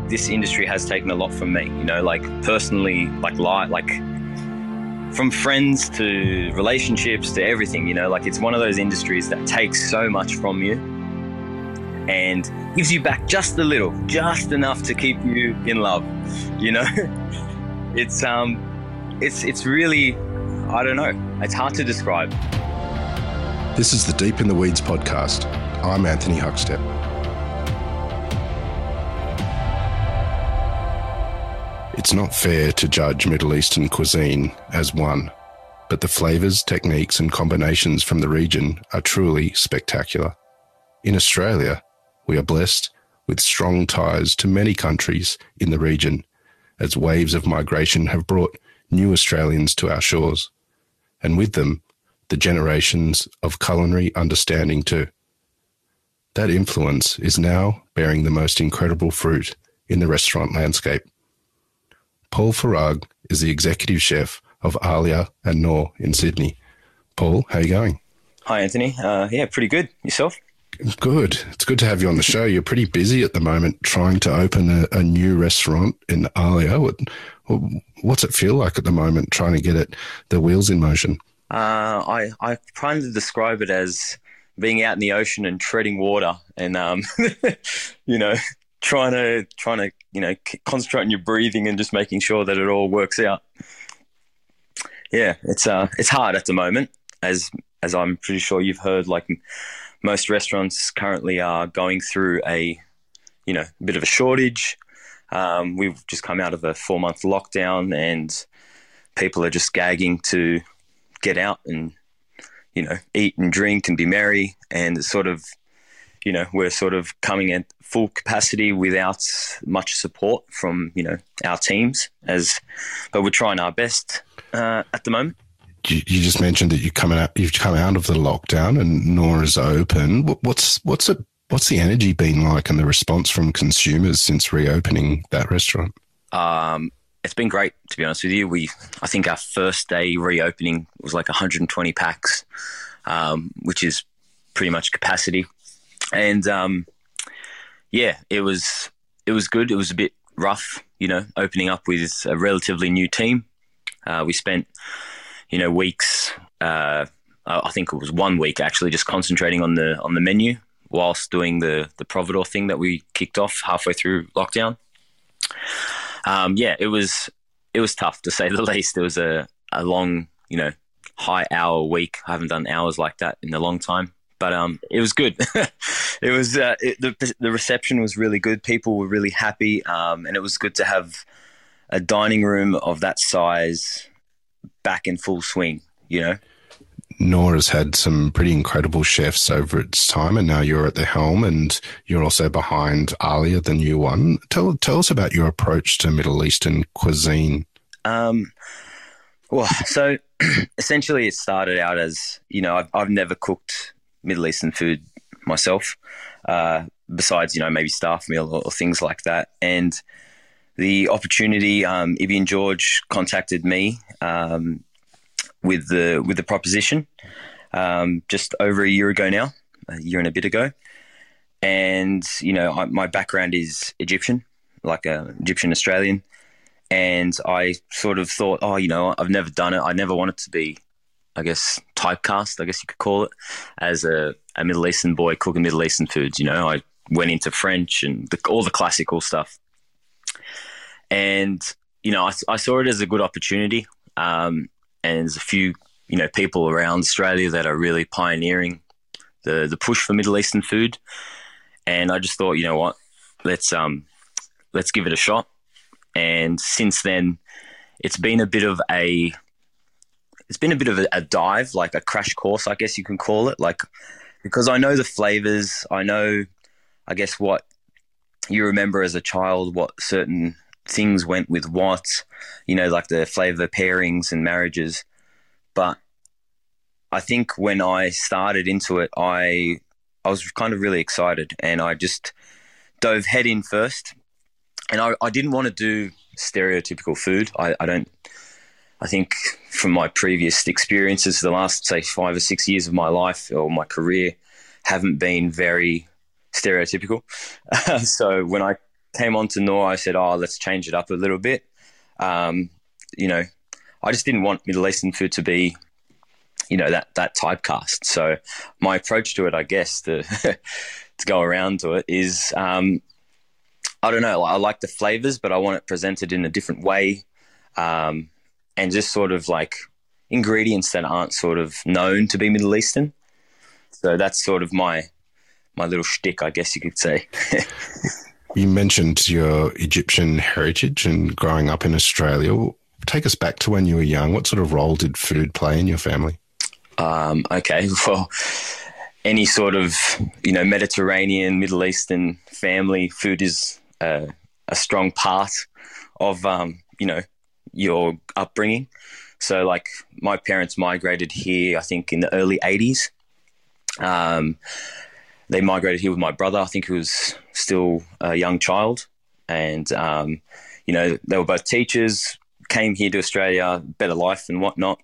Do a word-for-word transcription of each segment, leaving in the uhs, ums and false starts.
this industry has taken a lot from me, you know, like personally, like li- like from friends to relationships to everything, you know, like it's one of those industries that takes so much from you and gives you back just a little, just enough to keep you in love, you know. It's um, it's it's really, I don't know, it's hard to describe. This is the Deep in the Weeds podcast. I'm Anthony Huckstep. It's not fair to judge Middle Eastern cuisine as one, but the flavours, techniques and combinations from the region are truly spectacular. In Australia, we are blessed with strong ties to many countries in the region, as waves of migration have brought new Australians to our shores, and with them, the generations of culinary understanding too. That influence is now bearing the most incredible fruit in the restaurant landscape. Paul Farag is the executive chef of Alia and Noor in Sydney. Paul, how are you going? Hi, Anthony. Uh, yeah, pretty good. Yourself? Good. It's good to have you on the show. You're pretty busy at the moment trying to open a, a new restaurant in Alia. What, what's it feel like at the moment trying to get it, the wheels in motion? Uh, I, I kind of describe it as being out in the ocean and treading water and, um, you know, trying to, trying to, you know, concentrate on your breathing and just making sure that it all works out. Yeah, it's, uh, it's hard at the moment, as, as I'm pretty sure you've heard, like most restaurants currently are going through a, you know, a bit of a shortage. Um, we've just come out of a four month lockdown and people are just gagging to get out and, you know, eat and drink and be merry. And it's sort of, you know, we're sort of coming at full capacity without much support from, you know, our teams as, but we're trying our best uh, at the moment. You, you just mentioned that you coming out, you've come out of the lockdown and Noor is open. What's what's it? What's the energy been like and the response from consumers since reopening that restaurant? Um, it's been great, to be honest with you. We, I think our first day reopening was like one hundred twenty packs, um, which is pretty much capacity. And um, yeah, it was it was good. It was a bit rough, you know, opening up with a relatively new team. Uh, we spent you know, weeks, uh, I think it was one week actually, just concentrating on the on the menu whilst doing the, the Providore thing that we kicked off halfway through lockdown. Um, yeah, it was it was tough to say the least. It was a, a long, you know, high hour week. I haven't done hours like that in a long time, but um, it was good. it was uh, it, the the reception was really good. People were really happy, um, and it was good to have a dining room of that size back in full swing, you know. Noor has had some pretty incredible chefs over its time, and now you're at the helm, and you're also behind Alia, the new one. Tell tell us about your approach to Middle Eastern cuisine. Um, well, so essentially, it started out as, you know, I've I've never cooked Middle Eastern food myself, uh, besides, you know, maybe staff meal or, or things like that, and the opportunity, um, Ibby and George contacted me um, with the with the proposition um, just over a year ago now, a year and a bit ago. And, you know, I, my background is Egyptian, like a Egyptian Australian. And I sort of thought, oh, you know, I've never done it. I never wanted to be, I guess, typecast, I guess you could call it, as a, a Middle Eastern boy cooking Middle Eastern foods. You know, I went into French and the, all the classical stuff. And, you know, I, I saw it as a good opportunity. Um, and there's a few, you know, people around Australia that are really pioneering the, the push for Middle Eastern food. And I just thought, you know what, let's, um, let's give it a shot. And since then, it's been a bit of a, it's been a bit of a, a dive, like a crash course, I guess you can call it. Like, because I know the flavors, I know, I guess, what you remember as a child, what certain things went with what, you know, like the flavor pairings and marriages. But I think when I started into it, I I was kind of really excited, and I just dove head in first. And I, I didn't want to do stereotypical food. I, I don't, I think from my previous experiences, the last, say, five or six years of my life or my career haven't been very stereotypical. So when I came on to Noor, I said, oh, let's change it up a little bit. Um, you know, I just didn't want Middle Eastern food to be, you know, that that typecast. So my approach to it, I guess, to to go around to it is, um, I don't know, I like the flavors, but I want it presented in a different way, um, and just sort of like ingredients that aren't sort of known to be Middle Eastern. So that's sort of my my little shtick, I guess you could say. You mentioned your Egyptian heritage and growing up in Australia. Take us back to when you were young. What sort of role did food play in your family? Um, okay, well, any sort of, you know, Mediterranean, Middle Eastern family, food is uh, a strong part of, um, you know, your upbringing. So, like, my parents migrated here, I think, in the early eighties. Um, they migrated here with my brother. I think he was still a young child. And, um, you know, they were both teachers, came here to Australia, better life and whatnot.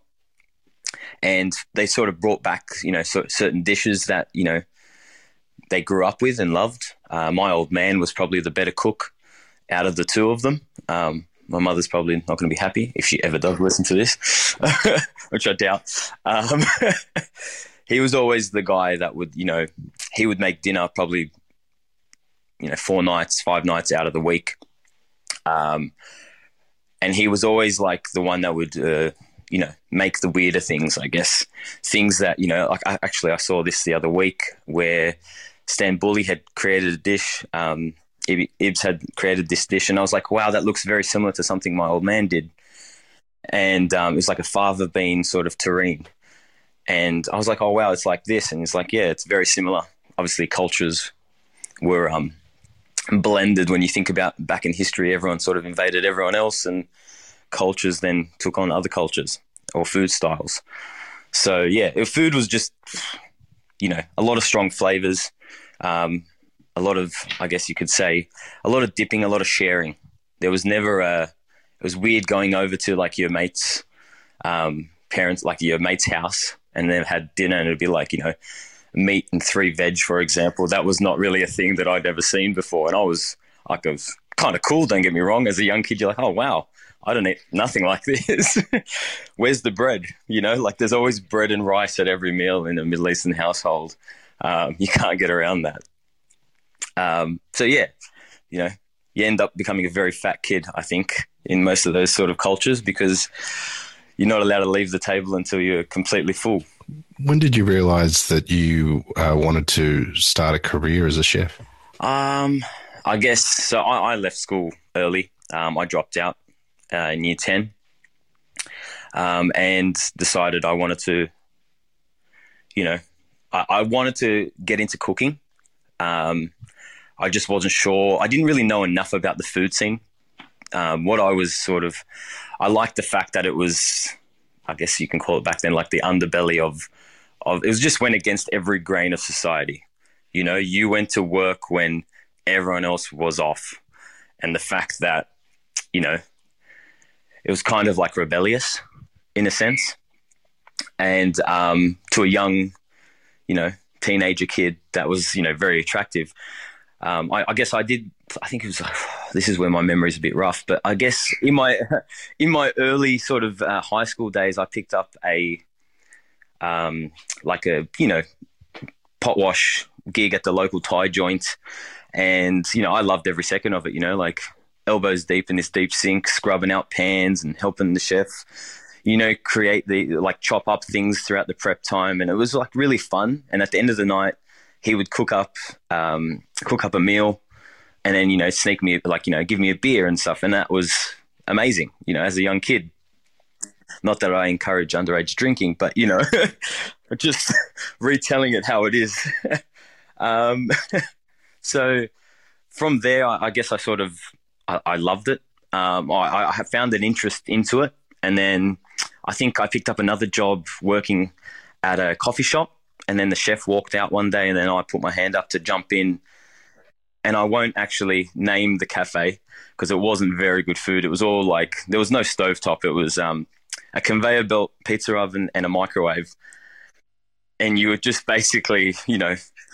And they sort of brought back, you know, certain dishes that, you know, they grew up with and loved. Uh, my old man was probably the better cook out of the two of them. Um, my mother's probably not going to be happy if she ever does listen to this, which I doubt. Um, he was always the guy that would, you know, he would make dinner probably, you know, four nights, five nights out of the week. Um, and he was always like the one that would, uh, you know, make the weirder things, I guess. Things that, you know, like I, actually I saw this the other week where Stan Bully had created a dish. Um, Ibs had created this dish and I was like, wow, that looks very similar to something my old man did. And um, it was like a fava bean sort of terrine. And I was like, oh, wow, it's like this. And it's like, yeah, it's very similar. Obviously, cultures were um, blended. When you think about back in history, everyone sort of invaded everyone else and cultures then took on other cultures or food styles. So, yeah, food was just, you know, a lot of strong flavors, um, a lot of, I guess you could say, a lot of dipping, a lot of sharing. There was never a, it was weird going over to like your mate's um, parents, like your mate's house, and then had dinner and it'd be like, you know, meat and three veg, for example. That was not really a thing that I'd ever seen before. And I was like, it was kind of cool, don't get me wrong. As a young kid, you're like, oh, wow, I don't eat nothing like this. Where's the bread? You know, like there's always bread and rice at every meal in a Middle Eastern household. Um, you can't get around that. Um, so, yeah, you know, you end up becoming a very fat kid, I think, in most of those sort of cultures because you're not allowed to leave the table until you're completely full. When did you realise that you uh, wanted to start a career as a chef? Um, I guess, so I, I left school early. Um, I dropped out uh, in year ten um, and decided I wanted to, you know, I, I wanted to get into cooking. Um, I just wasn't sure. I didn't really know enough about the food scene. Um, what I was sort of, I liked the fact that it was, I guess you can call it back then, like the underbelly of, of, it was just went against every grain of society. You know, you went to work when everyone else was off. And the fact that, you know, it was kind of like rebellious in a sense. And um, to a young, you know, teenager kid, that was, you know, very attractive. Um, I, I guess I did, I think it was, this is where my memory is a bit rough, but I guess in my, in my early sort of uh, high school days, I picked up a, um, like a, you know, pot wash gig at the local Thai joint. And, you know, I loved every second of it, you know, like elbows deep in this deep sink, scrubbing out pans and helping the chef, you know, create the, like chop up things throughout the prep time. And it was like really fun. And at the end of the night, he would cook up, um, cook up a meal and then, you know, sneak me, like, you know, give me a beer and stuff. And that was amazing, you know, as a young kid. Not that I encourage underage drinking, but, you know, just retelling it how it is. um, so from there, I, I guess I sort of, I, I loved it. Um, I, I found an interest into it. And then I think I picked up another job working at a coffee shop. And then the chef walked out one day and then I put my hand up to jump in. And I won't actually name the cafe because it wasn't very good food. It was all like, there was no stovetop. It was um, a conveyor belt, pizza oven and a microwave. And you would just basically, you know,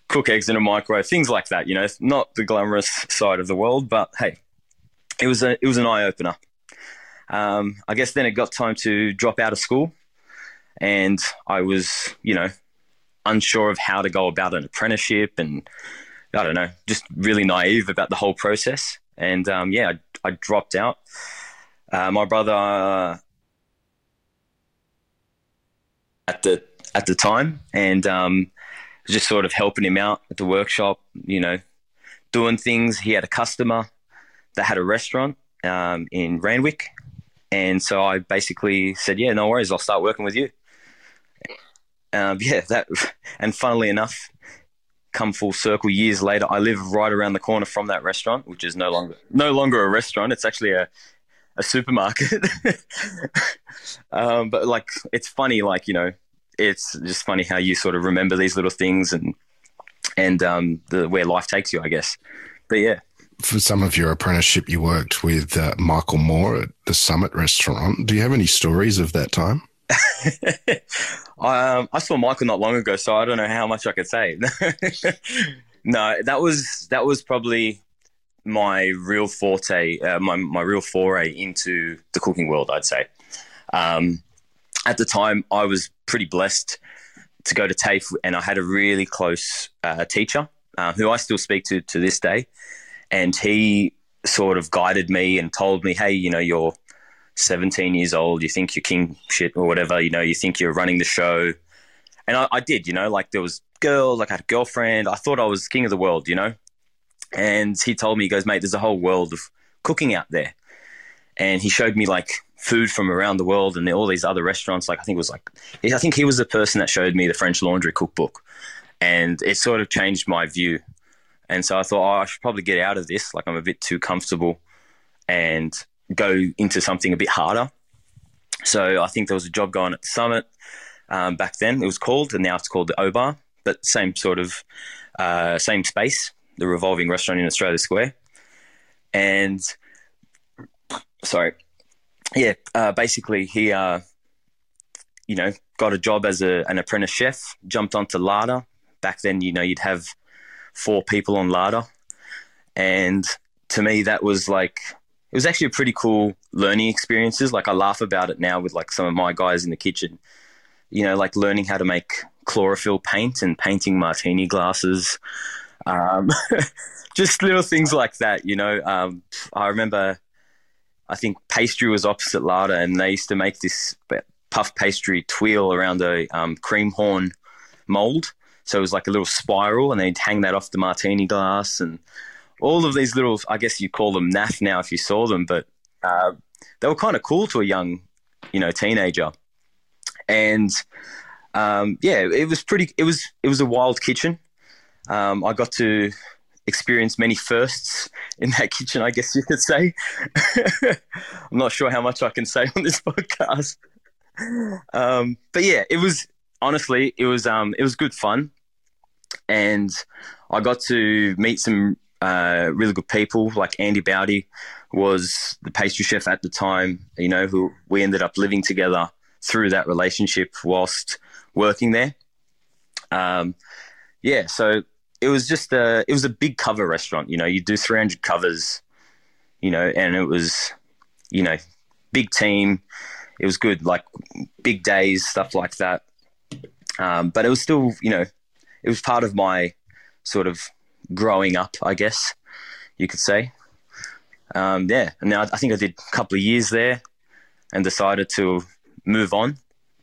cook eggs in a microwave, things like that. You know, it's not the glamorous side of the world, but hey, it was a it was an eye opener. Um, I guess then it got time to drop out of school, and I was, you know, unsure of how to go about an apprenticeship, and I don't know, just really naive about the whole process. And um, yeah, I, I dropped out. Uh, my brother, uh, at the at the time, and um, just sort of helping him out at the workshop, you know, doing things. He had a customer that had a restaurant um, in Randwick, and so I basically said, "Yeah, no worries, I'll start working with you." Um, yeah, that, and funnily enough, come full circle, years later, I live right around the corner from that restaurant, which is no longer no longer a restaurant. It's actually a a supermarket. um, but like, it's funny, like, you know, it's just funny how you sort of remember these little things and and um, the where life takes you, I guess. But yeah. For some of your apprenticeship, you worked with uh, Michael Moore at the Summit restaurant. Do you have any stories of that time? I, um, I saw Michael not long ago, so I don't know how much I could say. No, that was that was probably my real forte, uh, my my real foray into the cooking world, I'd say. Um, at the time, I was pretty blessed to go to TAFE, and I had a really close uh, teacher uh, who I still speak to to this day. And he sort of guided me and told me, hey, you know, you're seventeen years old, you think you're king shit or whatever, you know, you think you're running the show. And I, I did, you know, like there was girls, like I had a girlfriend. I thought I was king of the world, you know. And he told me, he goes, mate, there's a whole world of cooking out there. And he showed me like food from around the world and all these other restaurants. Like I think it was like, I think he was the person that showed me the French Laundry cookbook. And it sort of changed my view. And so I thought, oh, I should probably get out of this. Like I'm a bit too comfortable and go into something a bit harder. So I think there was a job going at the Summit um, back then. It was called, and now it's called the O-Bar, but same sort of, uh, same space, the revolving restaurant in Australia Square. And, sorry, yeah, uh, basically he, uh, you know, got a job as a, an apprentice chef, jumped onto Larder. Back then, you know, you'd have four people on Larder. And to me, that was like, it was actually a pretty cool learning experiences. Like I laugh about it now with like some of my guys in the kitchen, you know, like learning how to make chlorophyll paint and painting martini glasses. Um, just little things like that, you know. Um, I remember, I think pastry was opposite Larder, and they used to make this puff pastry twirl around a um, cream horn mold. So it was like a little spiral, and they'd hang that off the martini glass, and all of these little, I guess you call them naff now if you saw them, but uh, they were kind of cool to a young, you know, teenager. And um, yeah, it was pretty, it was, it was a wild kitchen. Um, I got to experience many firsts in that kitchen, I guess you could say. I'm not sure how much I can say on this podcast. Um, but yeah, it was, honestly, it was, um, it was good fun. And I got to meet some uh, really good people. Like Andy Bowdy was the pastry chef at the time, you know, who we ended up living together through that relationship whilst working there. Um, yeah, so it was just a, it was a big cover restaurant, you know, you do three hundred covers, you know, and it was, you know, big team. It was good, like big days, stuff like that. Um, but it was still, you know, it was part of my sort of growing up, I guess you could say. Um, yeah, and now I think I did a couple of years there and decided to move on.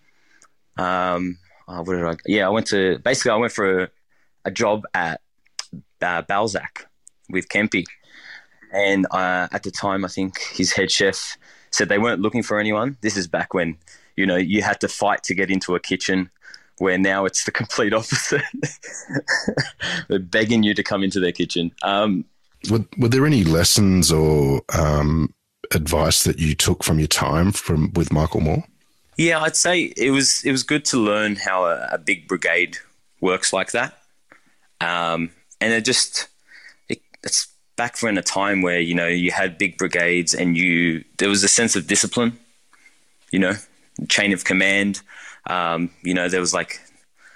Um, oh, what did I? Yeah, I went to basically I went for a, a job at uh, Balzac with Kempy, and uh, at the time I think his head chef said they weren't looking for anyone. This is back when, you know, you had to fight to get into a kitchen, where now it's the complete opposite. They're begging you to come into their kitchen. Um, were, were there any lessons or um, advice that you took from your time from with Michael Moore? Yeah, I'd say it was it was good to learn how a, a big brigade works like that. Um, and it just it, it's back when a time where, you know, you had big brigades and you there was a sense of discipline, you know, chain of command. Um, you know, there was like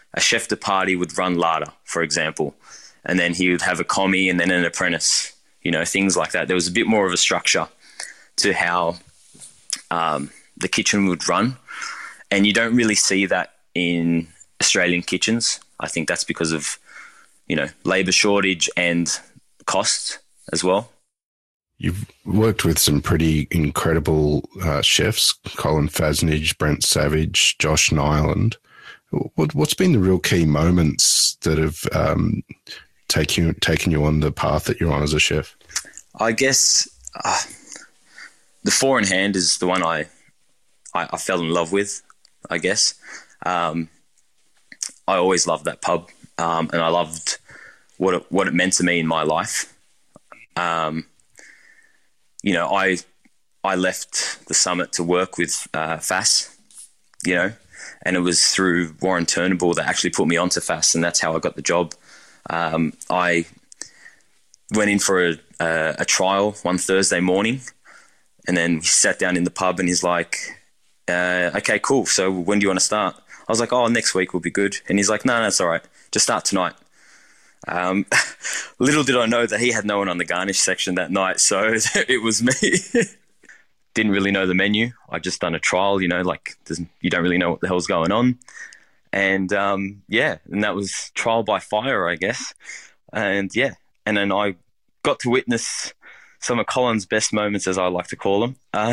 a chef de partie would run Larder, for example, and then he would have a commie and then an apprentice, you know, things like that. There was a bit more of a structure to how um, the kitchen would run, and you don't really see that in Australian kitchens. I think that's because of, you know, labour shortage and costs as well. You've worked with some pretty incredible uh, chefs, Colin Fasnage, Brent Savage, Josh Nyland. What, what's been the real key moments that have um, taken you, taken you on the path that you're on as a chef? I guess uh, the Four in Hand is the one I, I, I fell in love with, I guess. Um, I always loved that pub, um, and I loved what it, what it meant to me in my life. Um, you know, I I left the Summit to work with uh, Fass, you know, and it was through Warren Turnbull that actually put me onto Fass, and that's how I got the job. Um, I went in for a, a, a trial one Thursday morning, and then we sat down in the pub, and he's like, uh, okay, cool, so when do you want to start? I was like, oh, next week will be good. And he's like, no, no, it's all right. Just start tonight. Um, little did I know that he had no one on the garnish section that night, so it was me. Didn't really know the menu. I just done a trial, you know, like you don't really know what the hell's going on. And um, yeah, and that was trial by fire, I guess. And yeah, and then I got to witness some of Colin's best moments, as I like to call them. Uh,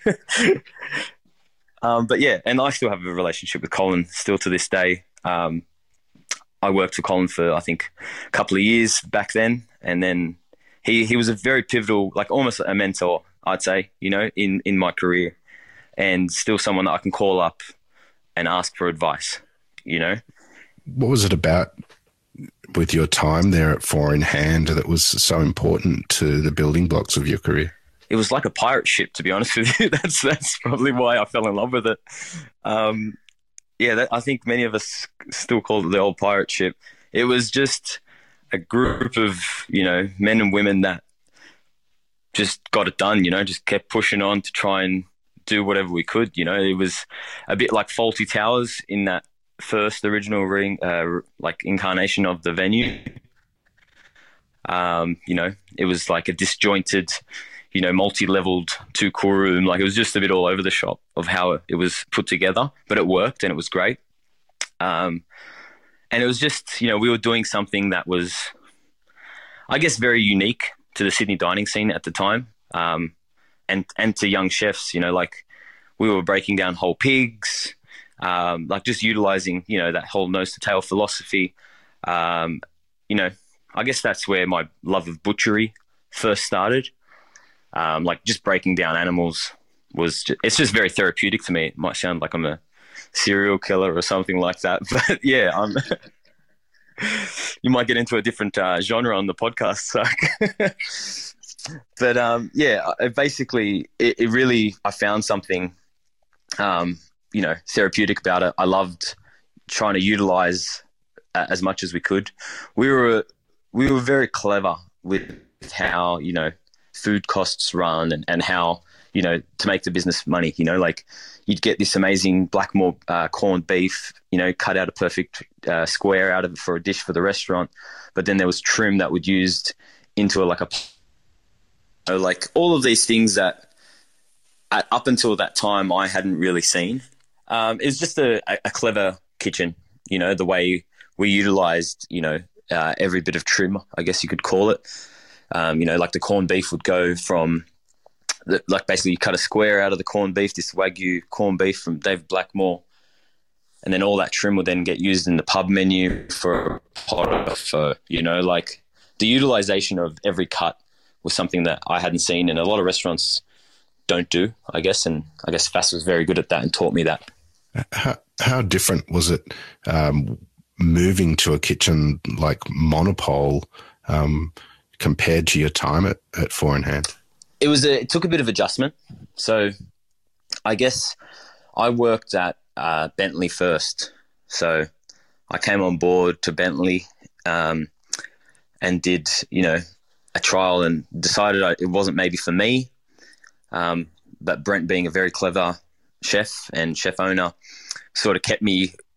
um, but yeah, and I still have a relationship with Colin still to this day. Um, I worked for Colin for, I think, a couple of years back then. And then he, he was a very pivotal, like almost a mentor, I'd say, you know, in, in my career, and still someone that I can call up and ask for advice, you know. What was it about with your time there at Four in Hand that was so important to the building blocks of your career? It was like a pirate ship, to be honest with you. That's that's probably why I fell in love with it. Um, yeah, that, I think many of us still call it the old pirate ship. It was just a group of, you know, men and women that just got it done, you know, just kept pushing on to try and do whatever we could, you know. It was a bit like Fawlty Towers in that first original ring, uh, like incarnation of the venue. Um, you know, it was like a disjointed, you know, multi-leveled two-core room. Like it was just a bit all over the shop of how it was put together, but it worked and it was great. Um, and it was just, you know, we were doing something that was, I guess, very unique to the Sydney dining scene at the time, um, and and to young chefs. You know, like we were breaking down whole pigs, um, like just utilizing, you know, that whole nose to tail philosophy. Um, you know, I guess that's where my love of butchery first started. Um, like just breaking down animals was, just, it's just very therapeutic to me. It might sound like I'm a serial killer or something like that, but yeah, I'm. You might get into a different uh, genre on the podcast, so. But um, yeah, basically, it, it really, I found something, um, you know, therapeutic about it. I loved trying to utilize uh, as much as we could. We were we were very clever with how, you know, food costs run and, and how, you know, to make the business money. You know, like you'd get this amazing Blackmore uh, corned beef, you know, cut out a perfect uh, square out of it for a dish for the restaurant. But then there was trim that would used into a, like a, you know, like all of these things that at, up until that time I hadn't really seen. Um, it was just a, a clever kitchen, you know, the way we utilized, you know, uh, every bit of trim, I guess you could call it. Um, you know, like the corned beef would go from, the, like basically you cut a square out of the corned beef, this Wagyu corned beef from David Blackmore, and then all that trim would then get used in the pub menu for a pot of pho. You know, like the utilization of every cut was something that I hadn't seen, and a lot of restaurants don't do, I guess, and I guess Fass was very good at that and taught me that. How, how different was it um, moving to a kitchen like Monopole um, compared to your time at, at Four in Hand? It was a, it took a bit of adjustment. So I guess I worked at uh, Bentley first. So I came on board to Bentley um, and did, you know, a trial and decided I, it wasn't maybe for me. Um, but Brent, being a very clever chef and chef owner, sort of kept me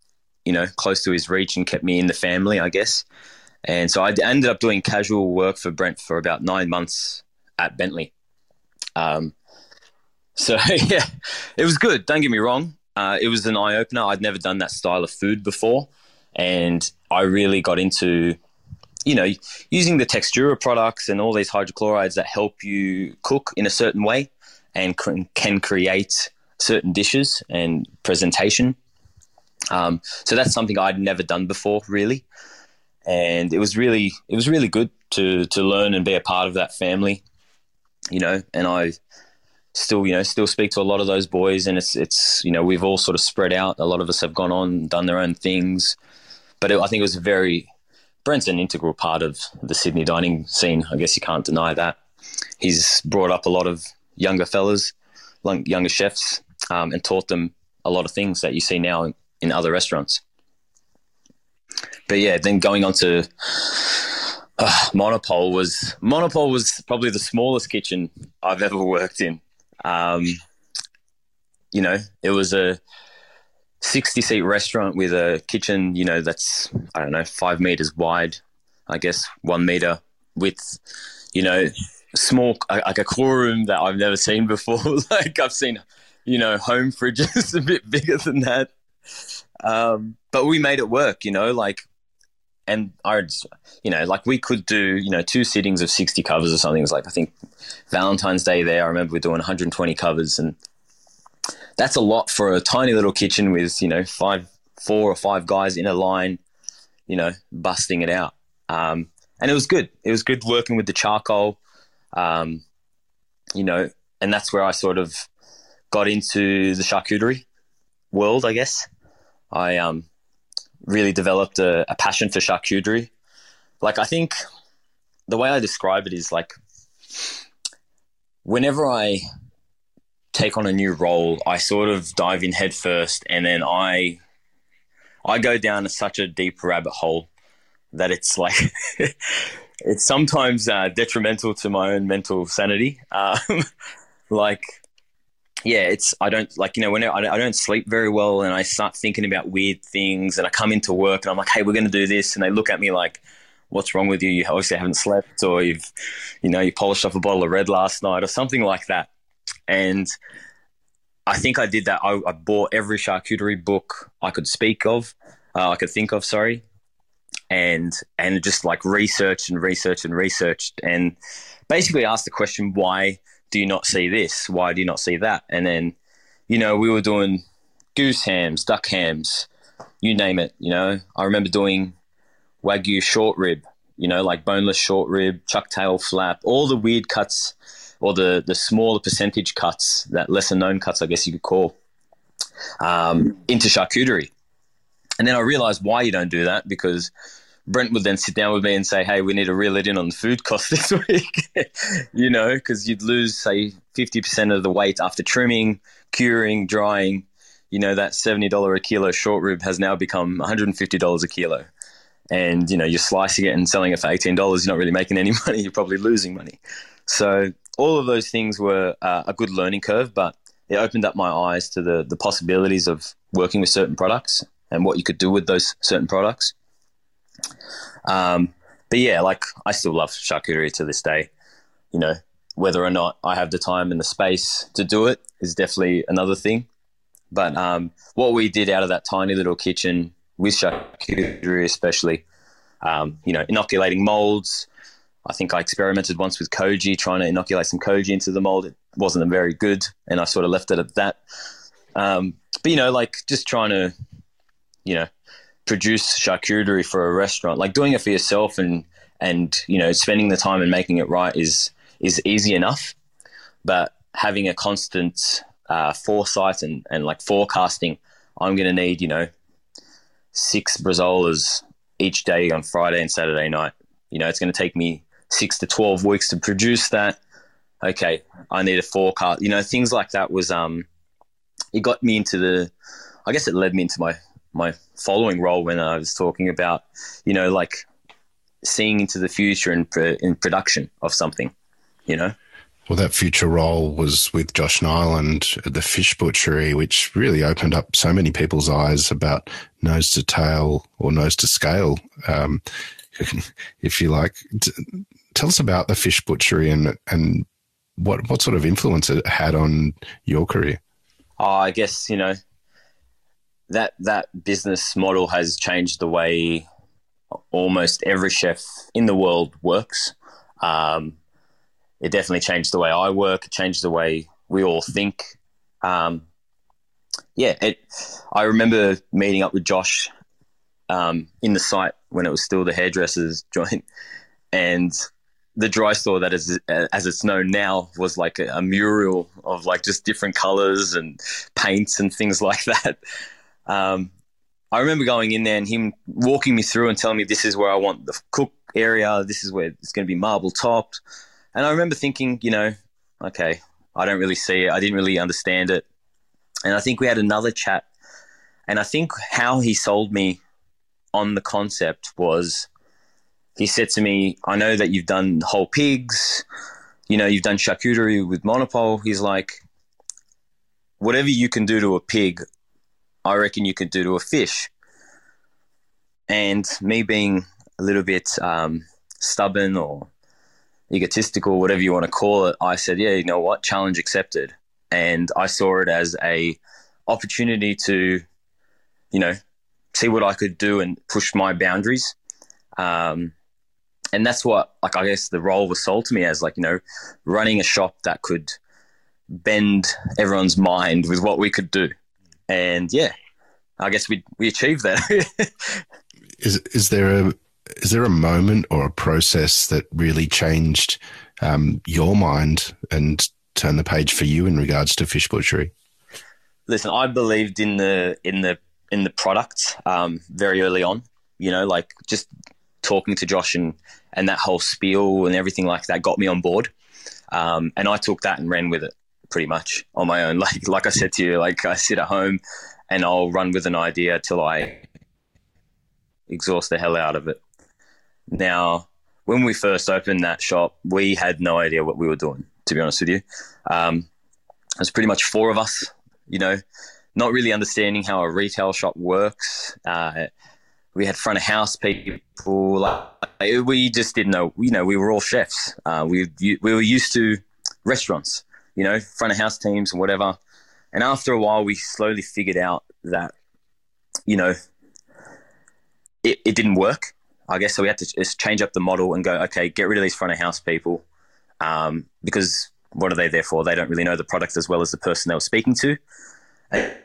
you know, close to his reach and kept me in the family, I guess. And so I ended up doing casual work for Brent for about nine months at Bentley. Um, so, yeah, it was good. Don't get me wrong. Uh, it was an eye-opener. I'd never done that style of food before. And I really got into, you know, using the Textura products and all these hydrochlorides that help you cook in a certain way and can create certain dishes and presentation. Um, so that's something I'd never done before, really. And it was really, it was really good to to learn and be a part of that family, you know. And I still, you know, still speak to a lot of those boys, and it's it's you know, we've all sort of spread out. A lot of us have gone on and done their own things, but it, I think it was a very Brent's an integral part of the Sydney dining scene. I guess you can't deny that. He's brought up a lot of younger fellas, younger chefs, um, and taught them a lot of things that you see now in, in other restaurants. But yeah, then going on to uh, Monopole was Monopole was probably the smallest kitchen I've ever worked in. Um, you know, it was a sixty-seat restaurant with a kitchen, you know, that's, I don't know, five meters wide, I guess, one meter width, you know, small, like a cool room that I've never seen before. Like I've seen, you know, home fridges a bit bigger than that. Um, but we made it work, you know, like, and I, you know, like we could do, you know, two sittings of sixty covers or something. It was like, I think Valentine's Day there, I remember we're doing one hundred twenty covers, and that's a lot for a tiny little kitchen with, you know, five, four or five guys in a line, you know, busting it out. Um, and it was good. It was good working with the charcoal, um, you know, and that's where I sort of got into the charcuterie world, I guess. I um, really developed a, a passion for charcuterie. Like, I think the way I describe it is like, whenever I take on a new role, I sort of dive in head first, and then I I go down such a deep rabbit hole that it's like it's sometimes uh, detrimental to my own mental sanity. Um, like, yeah, it's I don't like you know when I, I don't sleep very well, and I start thinking about weird things, and I come into work and I'm like, hey, we're going to do this, and they look at me like, what's wrong with you? You obviously haven't slept, or you've you know you polished off a bottle of red last night, or something like that. And I think I did that. I, I bought every charcuterie book I could speak of, uh, I could think of, sorry, and and just like researched and researched and researched, and basically asked the question, why do you not see this? Why do you not see that? And then, you know, we were doing goose hams, duck hams, you name it. You know, I remember doing Wagyu short rib, you know, like boneless short rib, chuck tail flap, all the weird cuts, or the, the smaller percentage cuts, that lesser known cuts, I guess you could call, um, into charcuterie. And then I realized why you don't do that, because Brent would then sit down with me and say, hey, we need to reel it in on the food cost this week, you know, because you'd lose, say, fifty percent of the weight after trimming, curing, drying. You know, that seventy dollars a kilo short rib has now become one hundred fifty dollars a kilo. And, you know, you're slicing it and selling it for eighteen dollars. You're not really making any money. You're probably losing money. So all of those things were uh, a good learning curve, but it opened up my eyes to the the possibilities of working with certain products and what you could do with those certain products. Um, but yeah, like I still love charcuterie to this day. You know, whether or not I have the time and the space to do it is definitely another thing. But um, what we did out of that tiny little kitchen with charcuterie especially, um, you know, inoculating molds. I think I experimented once with koji, trying to inoculate some koji into the mold. It wasn't very good, and I sort of left it at that. Um, but, you know, like just trying to, you know, produce charcuterie for a restaurant, like doing it for yourself and, and you know, spending the time and making it right is is easy enough. But having a constant uh, foresight and, and like forecasting, I'm going to need, you know, six brazolas each day on Friday and Saturday night. You know, it's going to take me six to twelve weeks to produce that. Okay, I need a forecast. You know, things like that was, um, it got me into the, I guess it led me into my, my following role when I was talking about, you know, like seeing into the future in, in production of something, you know? Well, that future role was with Josh Nyland at the Fish Butchery, which really opened up so many people's eyes about nose to tail or nose to scale, um, if you like. Tell us about the Fish Butchery and and what what sort of influence it had on your career. Oh, I guess, you know, that that business model has changed the way almost every chef in the world works. Um, it definitely changed the way I work. It changed the way we all think. Um, yeah, it, I remember meeting up with Josh um, in the site when it was still the hairdresser's joint, and the dry store that is, as it's known now, was like a, a mural of like just different colors and paints and things like that. Um, I remember going in there and him walking me through and telling me this is where I want the cook area. This is where it's going to be marble topped. And I remember thinking, you know, okay, I don't really see it. I didn't really understand it. And I think we had another chat. And I think how he sold me on the concept was, he said to me, I know that you've done whole pigs, you know, you've done charcuterie with Monopole. He's like, whatever you can do to a pig, I reckon you could do to a fish. And me being a little bit um, stubborn or egotistical, whatever you want to call it, I said, yeah, you know what, challenge accepted. And I saw it as a opportunity to, you know, see what I could do and push my boundaries. Um, and that's what, like, I guess the role was sold to me as, like, you know, running a shop that could bend everyone's mind with what we could do. And yeah, I guess we we achieved that. is is there a is there a moment or a process that really changed um, your mind and turned the page for you in regards to Fish Butchery? Listen, I believed in the in the in the product um, very early on. You know, like just talking to Josh and and that whole spiel and everything like that got me on board. Um, and I took that and ran with it pretty much on my own. Like like I said to you, like I sit at home and I'll run with an idea till I exhaust the hell out of it. Now, when we first opened that shop, we had no idea what we were doing, to be honest with you. Um, it was pretty much four of us, you know, not really understanding how a retail shop works. Uh, we had front of house people. Like, we just didn't know, you know, we were all chefs. Uh, we we were used to restaurants, you know, front of house teams and whatever. And after a while, we slowly figured out that, you know, it, it didn't work, I guess. So we had to just change up the model and go, okay, get rid of these front of house people, um, because what are they there for? They don't really know the product as well as the person they were speaking to. And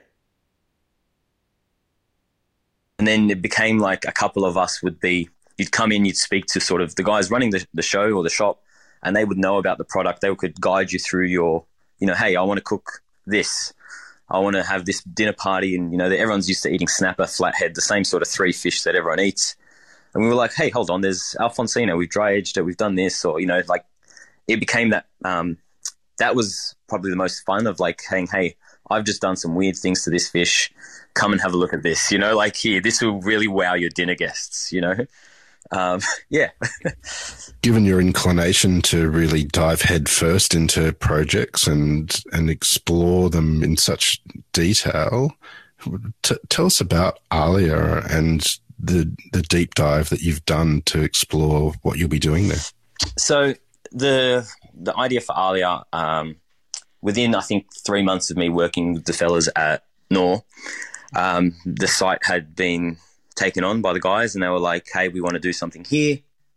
then it became like a couple of us would be, you'd come in, you'd speak to sort of the guys running the, the show or the shop, and they would know about the product. They could guide you through your, you know, hey, I want to cook this. I want to have this dinner party, and, you know, everyone's used to eating snapper, flathead, the same sort of three fish that everyone eats. And we were like, hey, hold on, there's Alfonsino, we've dry aged it, we've done this, or, you know, like it became that, um, that was probably the most fun of like saying, hey, I've just done some weird things to this fish. Come and have a look at this, you know, like here, this will really wow your dinner guests, you know? Um, yeah. Given your inclination to really dive head first into projects and and explore them in such detail, t- tell us about Alia and the the deep dive that you've done to explore what you'll be doing there. So the the idea for Alia, um, within I think three months of me working with the fellas at Knorr, um, the site had been taken on by the guys, and they were like, hey, we want to do something here.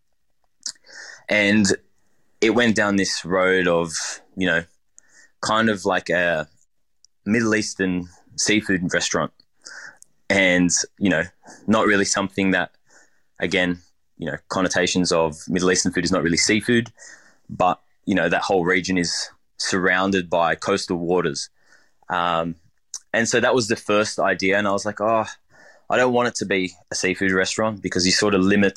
And it went down this road of, you know, kind of like a Middle Eastern seafood restaurant. And, you know, not really something that, again, you know, connotations of Middle Eastern food is not really seafood, but, you know, that whole region is surrounded by coastal waters. Um, and so that was the first idea. And I was like, oh, I don't want it to be a seafood restaurant because you sort of limit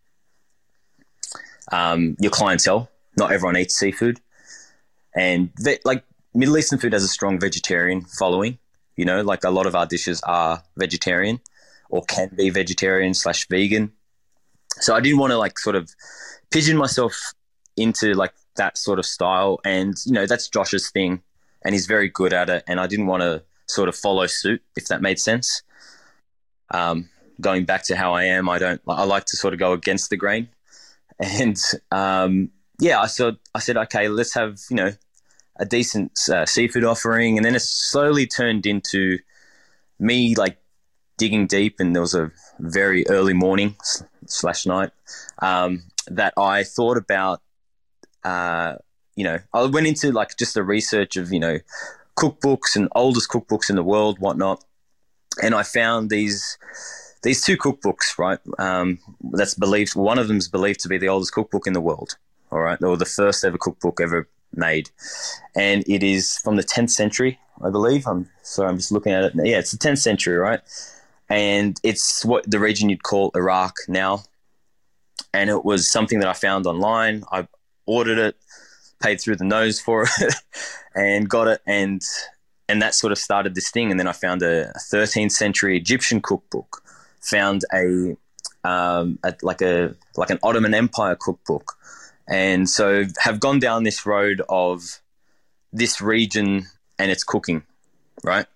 um, your clientele. Not everyone eats seafood. And ve- like Middle Eastern food has a strong vegetarian following. You know, like a lot of our dishes are vegetarian or can be vegetarian slash vegan. So I didn't want to like sort of pigeon myself into like that sort of style. And, you know, that's Josh's thing and he's very good at it. And I didn't want to sort of follow suit, if that made sense. Um, going back to how I am, I don't, I like to sort of go against the grain. And, um, yeah, I said, I said, okay, let's have, you know, a decent uh, seafood offering. And then it slowly turned into me like digging deep, and there was a very early morning slash night um, that I thought about, uh, you know, I went into like just the research of, you know, cookbooks and oldest cookbooks in the world, whatnot. And I found these these two cookbooks, right? Um, that's believed, one of them is believed to be the oldest cookbook in the world, all right? Or the first ever cookbook ever made. And it is from the tenth century, I believe. I'm sorry, I'm just looking at it. Yeah, it's the tenth century, right? And it's what the region you'd call Iraq now. And it was something that I found online. I ordered it, paid through the nose for it, and got it. And and that sort of started this thing. And then I found a, a thirteenth century Egyptian cookbook, found a, um, a like a like an Ottoman Empire cookbook. And so have gone down this road of this region and its cooking, right?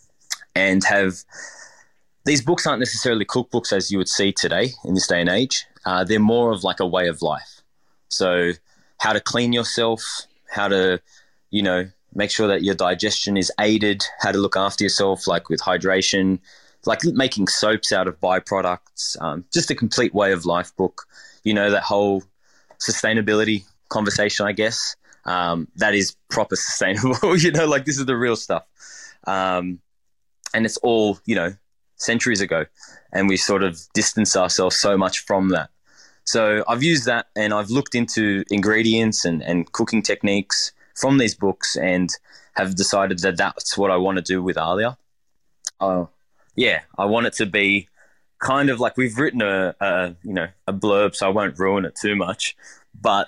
And have, these books aren't necessarily cookbooks as you would see today in this day and age. Uh, they're more of like a way of life. So how to clean yourself, how to, you know, make sure that your digestion is aided, how to look after yourself, like with hydration, like making soaps out of byproducts, um, just a complete way of life book. You know, that whole sustainability conversation, I guess, um, that is proper sustainable, you know, like this is the real stuff. Um, and it's all, you know, centuries ago, and we sort of distance ourselves so much from that. So I've used that, and I've looked into ingredients and, and cooking techniques from these books, and have decided that that's what I want to do with Alia. Uh, yeah, I want it to be kind of like, we've written a, a you know a blurb, so I won't ruin it too much, but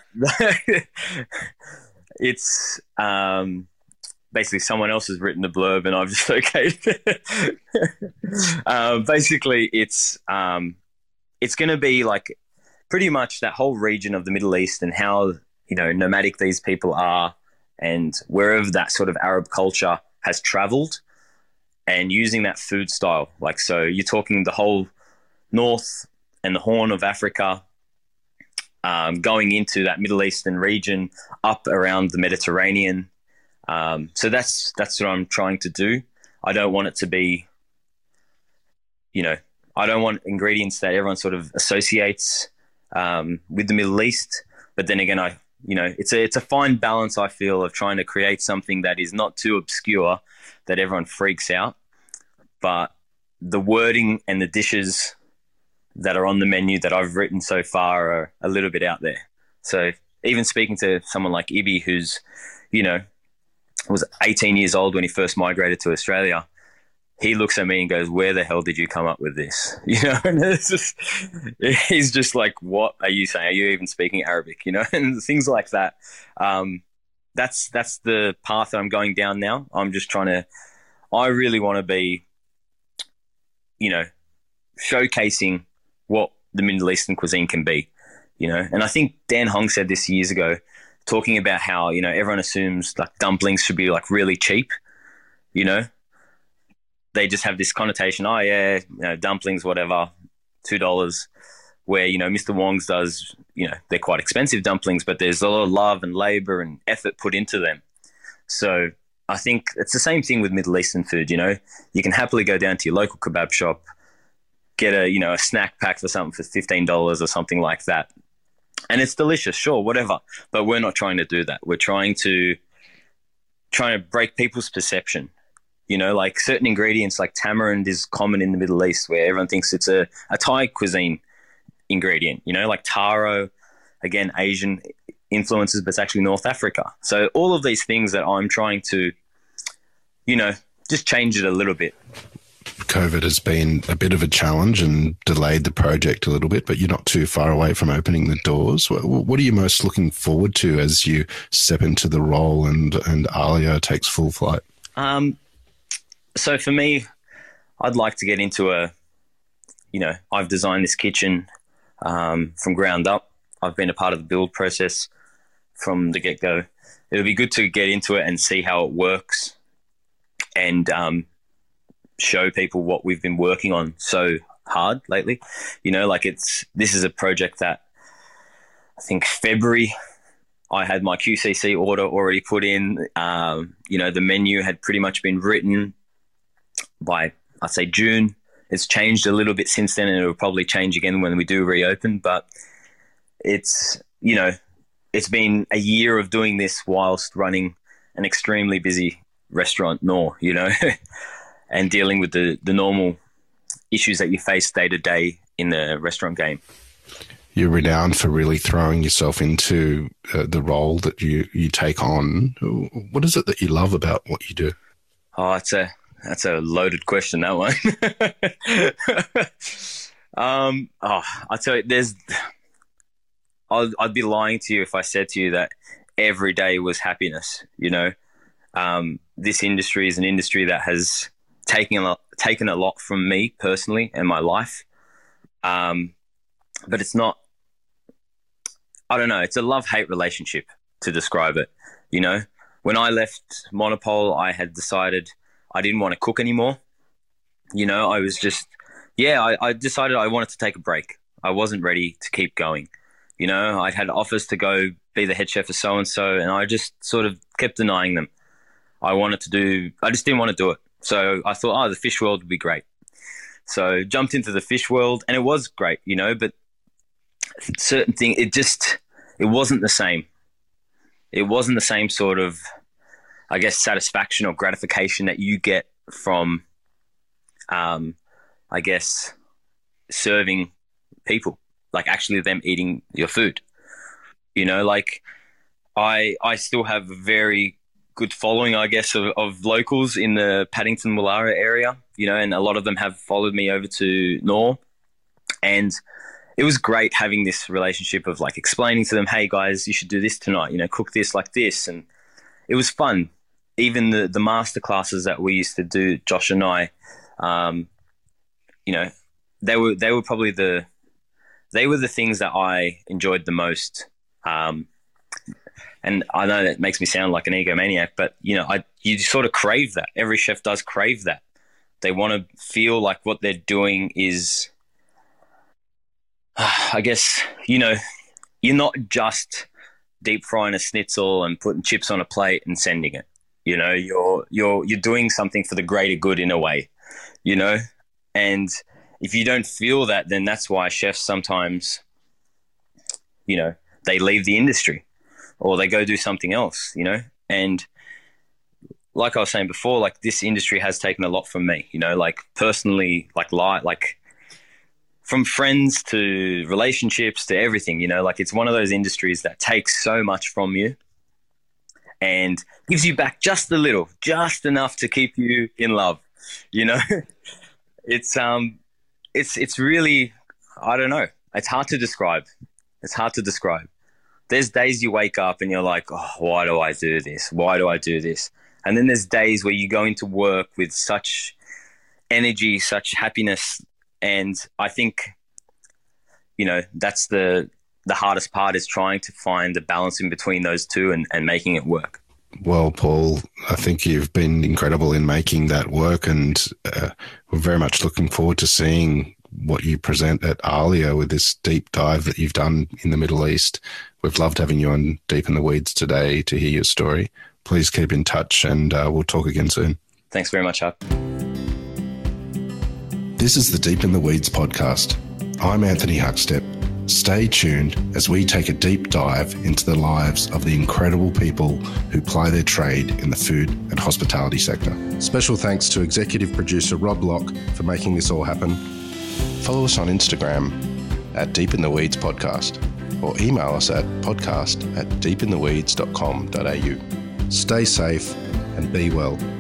it's um, basically someone else has written the blurb and I've just okayed it. uh, basically, it's um, it's going to be like pretty much that whole region of the Middle East and how, you know, nomadic these people are, and wherever that sort of Arab culture has traveled, and using that food style. Like, so you're talking the whole North and the Horn of Africa, um, going into that Middle Eastern region, up around the Mediterranean. Um, so that's that's what I'm trying to do. I don't want it to be, you know, I don't want ingredients that everyone sort of associates um, with the Middle East. But then again, I, you know, it's a it's a fine balance, I feel, of trying to create something that is not too obscure that everyone freaks out, but the wording and the dishes that are on the menu that I've written so far are a little bit out there. So even speaking to someone like Ibi, who's, you know, was eighteen years old when he first migrated to Australia, he looks at me and goes, "Where the hell did you come up with this?" You know, and it's just, he's just like, "What are you saying? Are you even speaking Arabic?" You know, and things like that. Um, that's that's the path that I'm going down now. I'm just trying to, I really want to be, you know, showcasing what the Middle Eastern cuisine can be, you know. And I think Dan Hong said this years ago, talking about how, you know, everyone assumes like dumplings should be like really cheap, you know. They just have this connotation, oh yeah, you know, dumplings, whatever, two dollars, where, you know, Mister Wong's does, you know, they're quite expensive dumplings, but there's a lot of love and labor and effort put into them. So I think it's the same thing with Middle Eastern food, you know. You can happily go down to your local kebab shop, get a, you know, a snack pack for something for fifteen dollars or something like that. And it's delicious, sure, whatever. But we're not trying to do that. We're trying to trying to break people's perception. You know, like certain ingredients like tamarind is common in the Middle East, where everyone thinks it's a, a Thai cuisine ingredient, you know, like taro, again, Asian influences, but it's actually North Africa. So all of these things that I'm trying to, you know, just change it a little bit. COVID has been a bit of a challenge and delayed the project a little bit, but you're not too far away from opening the doors. What, what are you most looking forward to as you step into the role and, and Alia takes full flight? Um, so for me, I'd like to get into a, you know, I've designed this kitchen um, from ground up. I've been a part of the build process. from the get-go. It'll be good to get into it and see how it works and um, show people what we've been working on so hard lately. You know, like it's this is a project that I think February I had my Q C C order already put in. Um, you know, the menu had pretty much been written by, I'd say, June. It's changed a little bit since then, and it will probably change again when we do reopen. But it's, you know, it's been a year of doing this whilst running an extremely busy restaurant, Knorr, you know, and dealing with the, the normal issues that you face day to day in the restaurant game. You're renowned for really throwing yourself into uh, the role that you, you take on. What is it that you love about what you do? Oh, it's a that's a loaded question, that one. um, oh, I tell you, there's. I'd, I'd be lying to you if I said to you that every day was happiness. You know, um, this industry is an industry that has taken a lot, taken a lot from me personally and my life. Um, but it's not. I don't know. It's a love-hate relationship to describe it. You know, when I left Monopole, I had decided I didn't want to cook anymore. You know, I was just, yeah, I, I decided I wanted to take a break. I wasn't ready to keep going. You know, I'd had offers to go be the head chef of so-and-so, and I just sort of kept denying them. I wanted to do, I just didn't want to do it. So I thought, oh, the fish world would be great. So jumped into the fish world, and it was great, you know, but certain thing, it just, it wasn't the same. It wasn't the same sort of, I guess, satisfaction or gratification that you get from, um, I guess, serving people, like actually them eating your food. You know, like I, I still have a very good following, I guess, of, of locals in the Paddington Woollahra area, you know, and a lot of them have followed me over to Knorr. And it was great having this relationship of like explaining to them, hey guys, you should do this tonight, you know, cook this like this. And it was fun. Even the, the master classes that we used to do, Josh and I, um, you know, they were, they were probably the, they were the things that I enjoyed the most. Um, and I know that makes me sound like an egomaniac, but you know, I, you sort of crave that. Every chef does crave that. They want to feel like what they're doing is, I guess, you know, you're not just deep frying a schnitzel and putting chips on a plate and sending it. You know, you're you're you're doing something for the greater good in a way, you know. And if you don't feel that, then that's why chefs sometimes, you know, they leave the industry or they go do something else, you know. And like I was saying before, like this industry has taken a lot from me, you know, like personally, like li- like. From friends to relationships to everything, you know, like it's one of those industries that takes so much from you and gives you back just a little, just enough to keep you in love, you know. It's um, it's it's really, I don't know. It's hard to describe. It's hard to describe. There's days you wake up and you're like, oh, why do I do this? Why do I do this? And then there's days where you go into work with such energy, such happiness. And I think, you know, that's the the hardest part is trying to find the balance in between those two and, and making it work. Well, Paul, I think you've been incredible in making that work, and uh, we're very much looking forward to seeing what you present at Alia with this deep dive that you've done in the Middle East. We've loved having you on Deep in the Weeds today to hear your story. Please keep in touch, and uh, we'll talk again soon. Thanks very much, Huck. This is the Deep in the Weeds podcast. I'm Anthony Huckstep. Stay tuned as we take a deep dive into the lives of the incredible people who ply their trade in the food and hospitality sector. Special thanks to executive producer Rob Locke for making this all happen. Follow us on Instagram at Deep in the Weeds Podcast or email us at podcast at deep in the weeds dot com dot a u. Stay safe and be well.